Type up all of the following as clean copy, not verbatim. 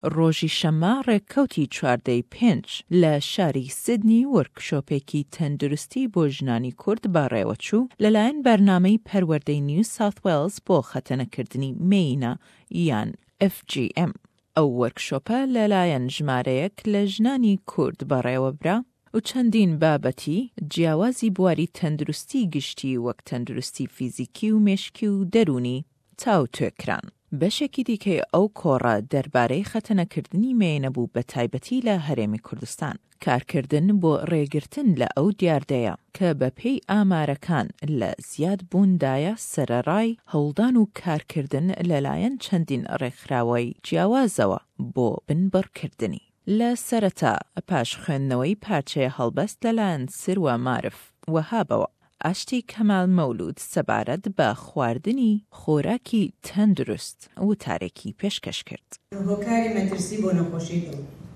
ڕۆژی شەممە ڕێککەوتی 4/5 لە شاری سیدنی وەرکشۆپێکی تەندروستی بۆ ژنانی کورد بەڕێوەچوو لەلایەن بەرنامەی پەروەردەی نیو ساوت وێلز بۆ خەتەنەکردنی مێینە یان FGM. ئەو وەرکشۆپە لەلایەن ژمارەیەک لە ژنانی کورد بەڕێوەبرا و چەندین بابەتی جیاوازی بواری تەندروستی گشتی وەک تەندروستی فیزیکی و مێشکی و دەرونی تاوتوێکران. بەشێکی دیکەی ئەو کۆڕە دەربارەی خەتەنەکردنی مێینە بوو بە تایبەتی لە هەرێمی کوردستان. کارکردن بۆ ڕێگرتن لە ئەو دیاردەیە کە بەپێی ئامارەکان لە زیاد بووندایە سەرەڕای هەوڵدان و کارکردن لەلایەن چەندین ڕێکخراوەی جیاوازەوە بۆ بنبڕکردنی. لە سەرەتا پاش خوێندنەوەی پارچەیە هەڵبەست لەلایەن سروە مارف وەهابەوە ئاشتی کەمال مەولود سەبارەت بە خواردنی خۆراکی تەندروست وتارێکی پێشکەش کرد. هۆکاری مەترسی بۆ نەخۆشی دڵ.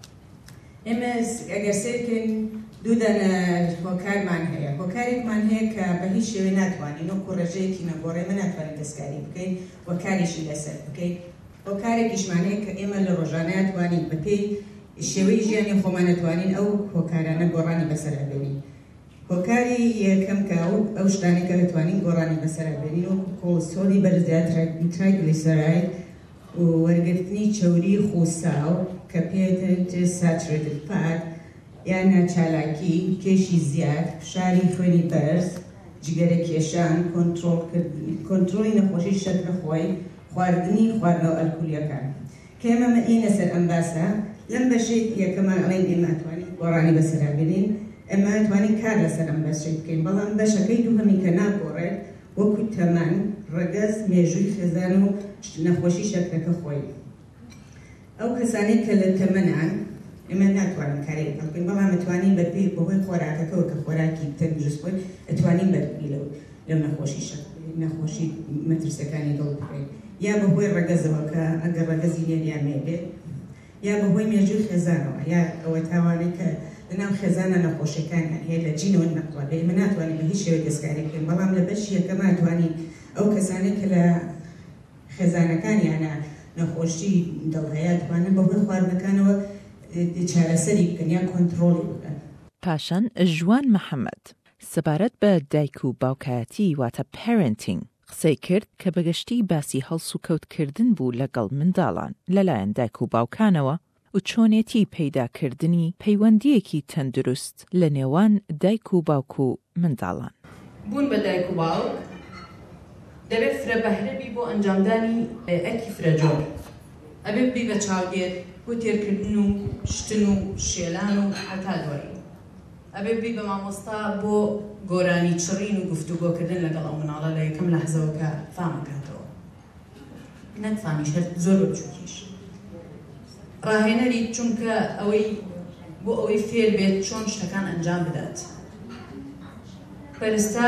ئێمە ئەگەر سێرکن دوو دانە هۆکارمان هەیە. هۆکارێکمان هەیە کە بە هیچ شێوێ ناتوانین وەکو ڕێژەیەکی نەگۆڕێمە ناتوانین دەستکاری بکەین وەکاریشی لەسەر بکەین. هۆکارێکیشمان هەیە کە ئێمە لە ڕۆژانە توانین بەپێی شێوەی ژیانی خۆمان نەتوانین ئەو هۆکارانە گۆڕانی بەسەر بێنین. هۆکاری یەکەم کە ئەو شتانێک کە دەتوانین گۆڕانی بەسەر بێنین وەکو کۆلستۆری بەرزیات ترایگلیسەراید و وەرگرتنی چەوری خوساو کە پێدرێت ساتورێتد فات یان ناچالاکی، کێشی زیاد، فشاری خوێنی بەرز، جگەرە کێشان، کۆنتڕۆلی نەخۆشی شەکرەخۆی، خواردنی خواردنەوە ئەلکۆلیەکان. کە ئێمە ئینە سەر ئەم باسە لەم بەشەی یەکەمان ئەڵێن ئێمە توانین گۆڕانی بەسەر بێنین، ئەمە توانین کار لەسەر ئەم بەشەی بکەین. بەڵام بەشەکەی دووهەمی کە ناگۆڕێت وەکو تەمان، ڕەگەز، مێژووی خێزان و نەخۆشی شەکرەکە خۆی. ئەو کەسانەی کە لە تەمەنان ئێمە ناتوانین کارێک بکەین، بەڵام ئەتوانین بەپێی بەهۆی خۆراکەکەەوە کە خۆراکی تەندروست بووین ئەتوانین بەرگری لەو نەخۆشی مەترسەکانی دڵ بکەین، یا بەهۆی ڕەگەزەوە کە ئەگەر ڕەگەزی لێریان مێبێت، یا بەهۆی مێژووی خێزانەوە، یا ئەوە تاوانێک کە لەناو خێزانە نەخۆشیەکانیان هەیە لە جینەوە نەقوات ئێمە ناتوانین بە هیچ شێوەیەک دەستکاری بکەین. بەڵام لە بەشی یەکەم ناتوانین ئەو کەسانێک کە لە خێزانەکانیانە نەخۆشی دڵ هەیە توانن بەهۆی خواردنەکانەوە چارەسەری بکەن یا کۆنتڕۆڵی بکەن. پاشان ژوان محەممەد سەبارەت بە دایک و باوکایەتی واتە پەرێنتینگ قسەی کرد کە بەگشتی باسی هەڵس و کەوتکردن بوو لەگەڵ منداڵان لەلایەن دایک و باوکانەوە و چۆنێتی پەیداکردنی پەیوەندیەکی تەندروست لە نێوان دایک و باوک و منداڵان. بوون بە دایک و باوک دەبێت فرە بەهرەبی بۆ ئەنجامدانی ئەرکی فرەجۆر. ئەبێت بی بە چاودێر بۆ تێرکردن و شتن و شێلان و هەتا دوایی. ئەبێت بی بە مامۆستا بۆ گۆرانی چڕین و گفتوگۆکردن لەگەڵ ئەو مناڵە لە یەکەم لەحزەوە کە فامەکاتەوە. نەتوانیش هەر زۆر بچووکیش. ڕاهێنەری چونکە ئەوەی بۆ ئەوەی فێر بێت چۆن شتەکان ئەنجام بدات. پەرستار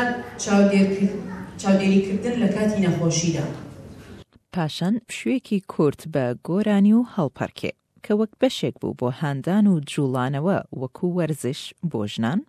چاودێریکردن لە کاتی نەخۆشیدا. پاشان شوێکی کورت بە گۆرانی و هەڵپەرکێ کە وەک بەشێک بوو بۆ هاندان و جوڵانەوە وەکو وەرزش بۆ ژنان.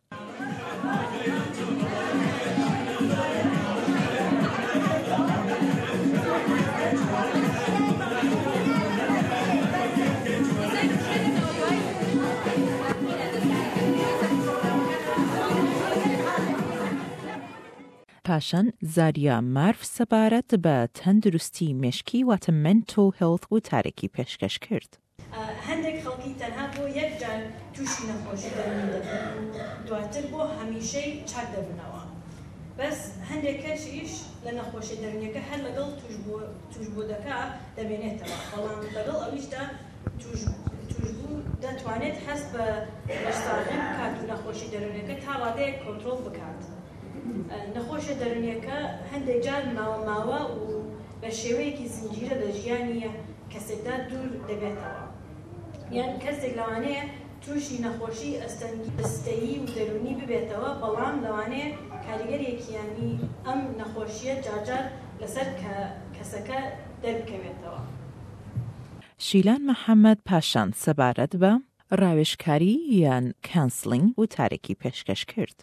پاشان زاریا مارف سەبارەت بە تەندروستی مێشکی واتە mental health وتارێکی پێشکەش کرد. هەندێک خەڵکی تەنها بۆ یەکجار تووشی نەخۆشی دەرونی دەبن، دواتر بۆ هەمیشەی چاک دەبنەوە. بەس هەندێک کەسیش لە نەخۆشی دەرونیەکە هەر لەگەڵ توشبوودەکە دەبێنێتەوە، بەڵام لەگەڵ ئەویشدا توشبوو دەتوانێت هەست بە بەشداڕی بکات و نەخۆشی دەرونیەکە تا ڕادەیەک کۆنتڕۆڵ بکات. نەخۆشە دەرونیەکە هەندێک جار ماوە و بە شێوەیەکی زنجیرە لە ژیانی کەسێکدا دوور دەبێتەوە. یان کەسێک لەوانەیە تووشی نەخۆشی ئەستەیی و دەرونی ببێتەوە، بەڵام لەوانەیە کاریگەرێکیانی ئەم نەخۆشیە جارجار لەسەر کەسەکە دەربکەوێتەوە. شیلان محەممەد پاشان سەبارەت بە ڕاوێژکاری یان کانسلینگ وتارێکی پێشکەش کرد.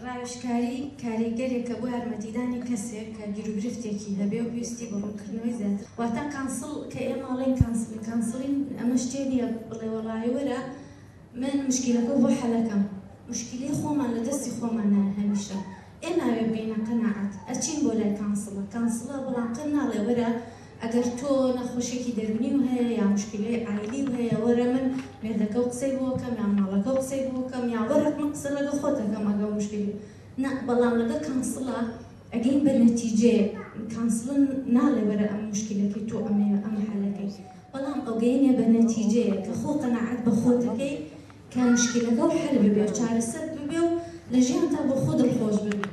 ڕاوێژکاری کاریگەرێکە بۆ یارمەتیدانی کەسێک کە گیرروگرفتێکی هەبێ و پێویستی بە ڕوونکردنەوەی زیاتر واتە کانسڵ کە ئێمە ئەڵێن کانسڵین ئەمە شتێ نییە بڵێ وەڵی وەرە من مشکلەکە بۆ حەلەکەم مشکلی خۆمان لە دەستی خۆمانە هەمیشە ئێناوێ بینە قەناعەت ئەچین بۆ لای کانسڵە بەڵام قەت ناڵێ وەرە ئەگەر تۆ نەخۆشێکی دەربنی و هەیە یا مشکلی عایلی و هەیە وەرە من مێردەکە و قسەی بۆکەم یا ماڵەکە و قسەی بۆکەم یا وەرەت من قسە لەگە خۆتەکەم ئەگە مشکلی بەڵام لەگە کانسڵە ئەگەین بە نەتیجێ کانسڵن ناڵێ وەرە ئەم مشکلەکەی تۆ ئەم حەلەکەی بەڵام ئەوگەینێ بە نەتیجەیە کە خۆ قەناعەت بە خۆتەکەی کە مشکلەکە و حەل ببێ و چارەسەر ببێ و لە ژیانتا بۆ خۆ دڵخۆش ببێ.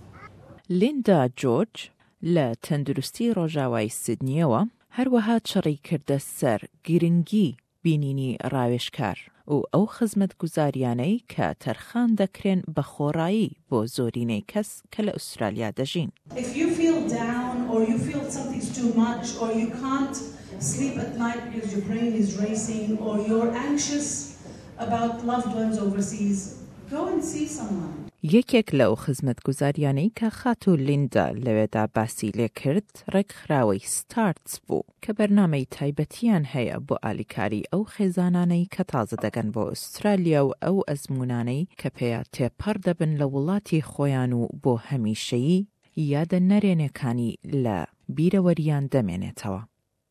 لیندا جۆرج لە تەندروستی ڕۆژاوای سیدنیەوە هەروەها چڕی کردە سەر گرنگی بینینی ڕاوێژکار و ئەو خزمەتگوزاریانەی کە تەرخان دەکرێن بە خۆڕایی بۆ زۆرینەی کەس کە لە ئوسترالیا دەژین. If you feel down or you feel something's too much or you can't sleep at night because your brain is racing or you're anxious about loved ones overseas, go and see someone. یەکێک لەو خزمەتگوزاریانەی کە خات و لیندا لەوێدا باسی لێ کرد ڕێکخراوەی ستارتس بوو کە بەرنامەی تایبەتیان هەیە بۆ ئالیکاری ئەو خێزانانەی کە تازە دەگەن بۆ ئوسترالیا و ئەو ئەزمونانەی کە پێیان تێپەڕ دەبن لە وڵاتی خۆیان و بۆ هەمیشەیی یادە نەرێنەکانی لە بیرەوەریان دەمێنێتەوە.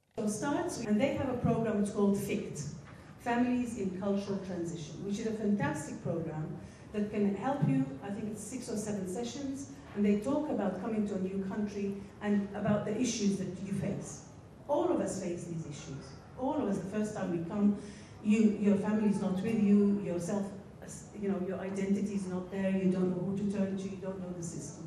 And they have a program it's called FICT, Families in Cultural Transition, which is a fantastic program that can help you. I think it's 6 or 7 sessions, and they talk about coming to a new country and about the issues that you face. All of us face these issues. All of us, the first time we come, your family is not with you, yourself, your identity is not there, you don't know who to turn to, you don't know the system.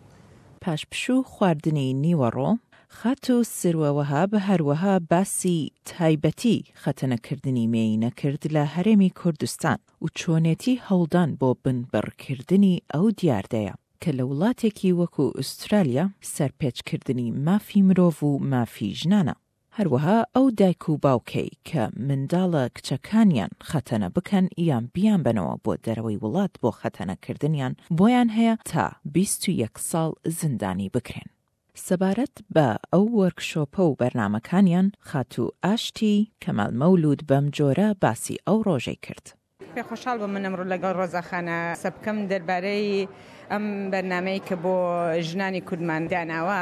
پاشپشوو خواردنی نیوەڕۆ خات و سروەوەها بە هەروەها باسی تایبەتی خەتەنەکردنی مێینە کرد لە هەرێمی کوردستان و چۆنێتی هەوڵدان بۆ بنبڕکردنی ئەو دیاردەیە کە لە وڵاتێکی وەکو ئوسترالیا سەرپێچکردنی مافی مرۆڤ و مافی ژنانە. هەروەها ئەو دایک و باوکەی کە منداڵە کچەکانیان خەتەنە بکەن یان بیان بنەوە بۆ دەرەوەی وڵات بۆ خەتەنەکردنیان بۆیان هەیە تا 21 ساڵ زیندانی بکرێن. سەبارەت بە ئەو وەرکشۆپە و بەرنامەکانیان خات و ئاشتی کەمال مەولود بەم جۆرە باسی ئەو ڕۆژەی کرد. پێ خۆشحاڵ بووم من ئەمڕۆ لەگەڵ ڕۆزەخانە سەبکەم دەربارەی ئەم بەرنامەی کە بۆ ژنانی کوردمان داناوە.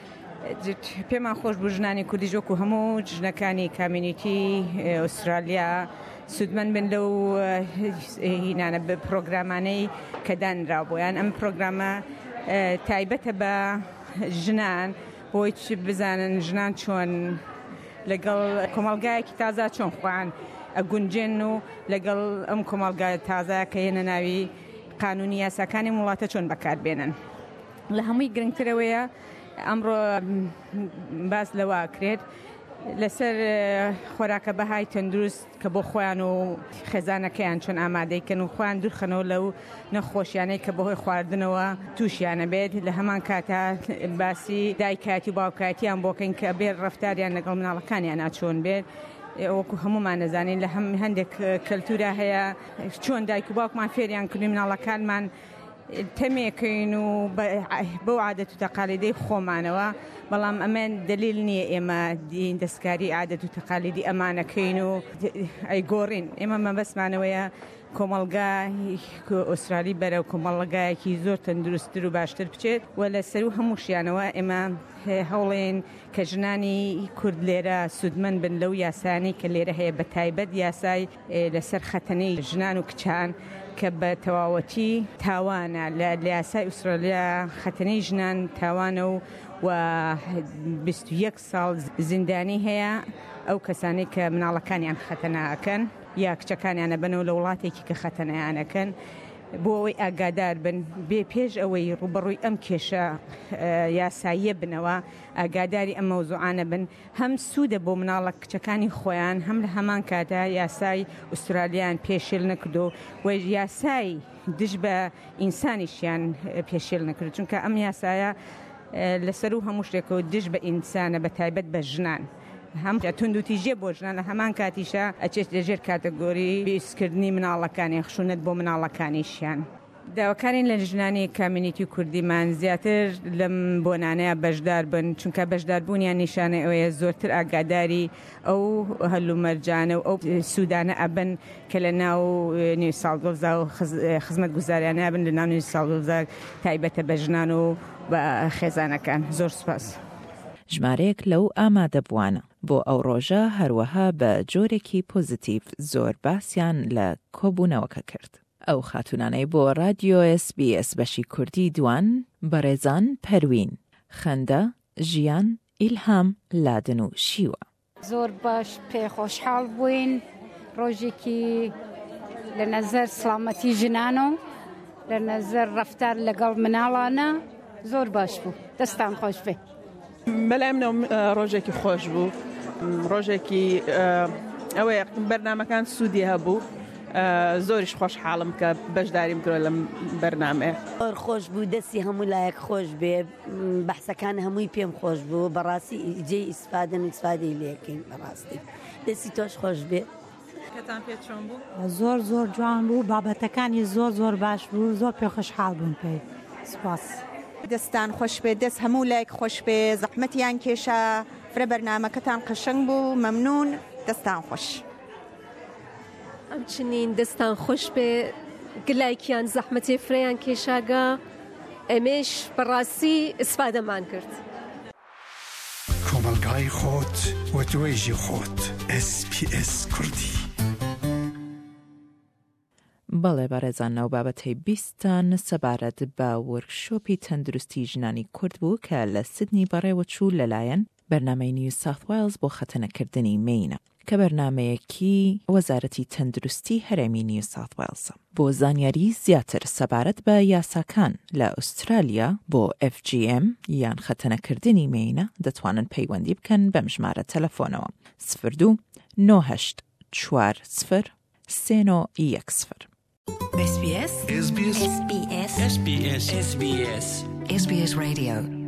پێمان خۆش بوو ژنانی کوردی ژۆک و هەموو ژنەکانی کامیونیتی ئوسترالیا سودمەند بن لەو هینانە پرۆگرامانەی کە دانراو بۆیان ئەم پرۆگرامە تایبەتە بە ژنان بۆی بزانن ژنان چۆن لەگەڵ کۆمەڵگایەکی تازە چۆن خوان ئەگونجێن و لەگەڵ ئەم کۆمەڵگای تازە کە هێنە ناوی قانونی یاساکانی وڵاتە چۆن بەکاربێنن. لە هەمووی گرنگترەوەیە ئەمڕۆ باس لەوە کرێت لەسەر خۆراکە بەهای تەندروست کە بۆ خۆیان و خێزانەکەیان چۆن ئامادەیکەن و خۆیان دوورخەنەوە لەو نەخۆشیانەی کە بەهۆی خواردنەوە تووشیانە بێت. لە هەمان کاتە باسی دایکاتی و باوکاتیان بۆکەین کە بێت ڕەفتاریان لەگەڵ مناڵەکانیان چۆن بێت. وەکو هەمومان نەزانین لە هەندێک کەلتورە هەیە چۆن دایک و باوکمان فێریان کردی مناڵەکانمان تەمێکەین و بەو عادەت و تەقالیدەی خۆمانەوە، بەڵام ئەمە دلیل نییە ئێمە دەستکاری عادەت و تەقالیدی ئەمانەکەین و ئەیگۆڕین. ئێمە مەبەستمانەوەیە کۆمەڵگای ئوسترالی بەرەو کۆمەڵگایەکی زۆر تەندروستتر و باشتر بچێت و لەسەر و هەموو شیانەوە ئێمە هەوڵێن کە ژنانی کورد لێرە سودمەند بن لەو یاسانی کە لێرە هەیە بە تایبەت یاسای لەسەر خەتەنەی ژنان و کچان کە بە تەواوەتی تاوانە لە یاسای ئوسترالیا خەتەنەی ژنان تاوانە و 21 ساڵ زیندانی هەیە ئەو کەسانی کە مناڵەکانیان خەتەناکەن یا کچەکانیانە بنەوە لە وڵاتێکی کە خەتەنەیانەکەن بۆ ئەوەی ئاگادار بن بێ پێش ئەوەی ڕوبەڕووی ئەم کێشە یاساییە بنەوە ئاگاداری ئەم مەوزوعانە بن. هەم سوودە بۆ مناڵە کچەکانی خۆیان هەم لە هەمان کاتە یاسای ئوسترالیان پێشێل نەکردو و یاسای دژ بە ئینسانیشیان پێشێل نەکرد، چونکە ئەم یاسایە لەسەر و هەموو شتێکەوە دژ بە ئینسانە بە تایبەت بە ژنان هەم توندوتیژێ بۆ ژنان لە هەمان کاتیشە ئەچێت لەژێر کاتەگۆری بیستکردنی مناڵەکانی خشونەت بۆ مناڵەکانیشیان. داواکارین لە ژنانی کامیونیتی کوردیمان زیاتر لەم بۆنانەیە بەشدار بن چونکە بەشداربوونیان نیشانە ئەوەیە زۆرتر ئاگاداری ئەو هەلومەرجانە و ئەو سوودانە ئەبن کە لە ناو نیو ساوت وێلز و خزمەت گوزاریانە بن لە ناو نیو ساوت وێلز تایبەتە بە ژنان و بە خێزانەکان. زۆر سوپاس. ژمارەیەک لەو ئامادەبووانە بۆ ئەو ڕۆژە هەروەها بە جۆرێکی پۆزیتیڤ زۆر باسییان لە کۆبوونەوەکە کرد. ئەو خاتونانەی بۆ رادیۆ SBS بەشی کوردی دوان بەڕێزان پەروین، خەندە، ژیان، ئیلهام، لادن و شیوە. زۆر باش پێ خۆشحاڵ بووین، ڕۆژێکی لە نەزەر سڵامەتی ژنان و لە نەزەر ڕەفتار لەگەڵ مناڵانە زۆر باش بوو. دەستان خۆش بێ. بەلای منەوە ڕۆژێکی خۆش بوو، ڕۆژێکی ئەوەیە بەرنامەکان سوودی هەبوو، زۆریش خۆشحاڵم کە بەشداریم کرۆ لەم بەرنامەیە. زۆر خۆش بوو، دەستی هەموو لایەک خۆش بێ، بەحسەکان هەمووی پێم خۆش بوو، بەڕاستی جێی ئیسفادەی لێکەین، بەڕاستی دەستی تۆش خۆش بێ. کەتان پێ چۆن بوو؟ زۆر جوان بوو، بابەتەکانی زۆر باش بوو، زۆر پێ خۆشحاڵ بوون پێی. سپاس. دەستان خۆش بێ، دەست هەموو لایەک خۆش بێ، زەحمەتیان کێشە، فرە بەرنامەکەتان قشنگ بوو، مەمنون، دەستان خۆش. ئەمچنین دەستان خۆش بێ، گلایکیان زەحمەتی فرەیان کێشاگا، ئەمێش بەڕاستی ئیسفادەمان کرد. کۆمەلگای خۆت و توێژی خۆت. SBS کوردی. بەڵێ بەڕێزان، ناو بابەتەی بیستان سەبارەت بە وەرکشۆپی تەندروستی ژنانی کورد بوو کە لە سیدنی بەڕێوەچوو لەلایەن بەرنامەی نیو ساوت وێلز بۆ خەتەنەکردنی مینە کە بەرنمەیەکی وەزارەتی تەندروستی هەرێمی نیو ساوت وێلزە. بۆ زانیاری زیاتر سەبارەت بە یاساکان لە ئوسترالیا بۆ FGM یان خەتەنەکردنی مینە دەتوانن پەیوەندی بکەن بەم ژمارە تەلەفۆنەوە 02 98 40 310. SBS SBS SBS SBS SBS SBS Radio